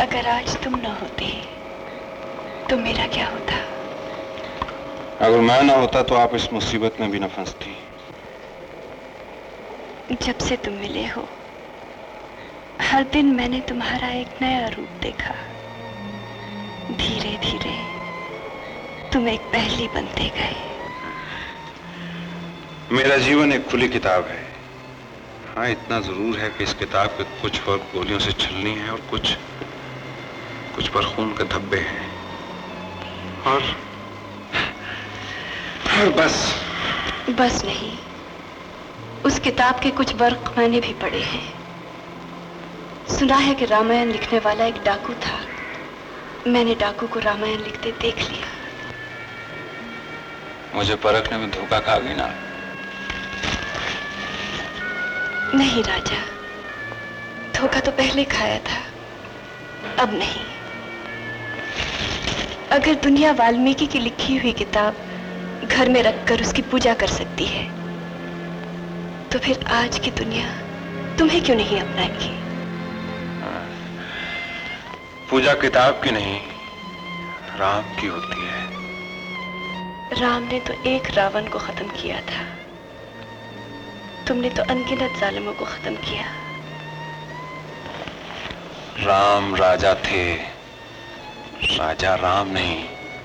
अगर आज तुम न होते तो मेरा क्या होता? अगर मैं ना होता तो आप इस मुसीबत में भी न फंसती। जब से तुम मिले हो हर दिन मैंने तुम्हारा एक नया रूप देखा। धीरे धीरे तुम एक पहेली बनते गए। मेरा जीवन एक खुली किताब है। हाँ, इतना जरूर है कि इस किताब के कुछ वर्ग गोलियों से छलनी है और कुछ पर खून के धब्बे हैं। और बस नहीं, उस किताब के कुछ वर्ग मैंने भी पढ़े हैं। सुना है कि रामायण लिखने वाला एक डाकू था। मैंने डाकू को रामायण लिखते देख लिया। मुझे परखने में धोखा खा गई ना? नहीं राजा, धोखा तो पहले खाया था, अब नहीं। अगर दुनिया वाल्मीकि की लिखी हुई किताब घर में रखकर उसकी पूजा कर सकती है तो फिर आज की दुनिया तुम्हें क्यों नहीं अपनाएगी? पूजा किताब की नहीं, राम की होती है। राम ने तो एक रावण को खत्म किया था, तुमने तो अनगिनत जालिमों को खत्म किया। राम राजा थे, राजा राम नहीं।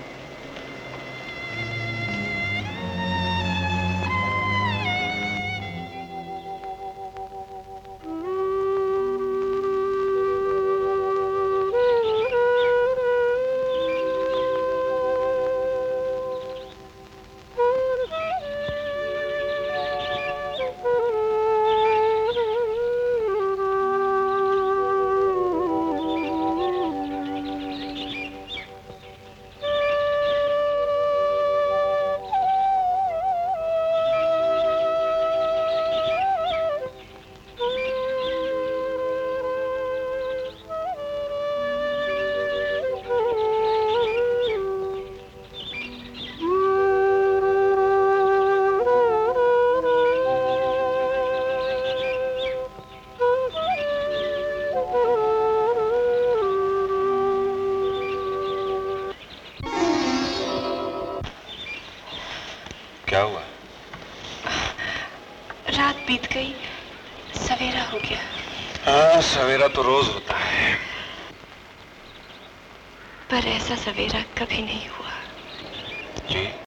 क्या हुआ? रात बीत गई, सवेरा हो गया। हाँ, सवेरा तो रोज होता है, पर ऐसा सवेरा कभी नहीं हुआ। जी।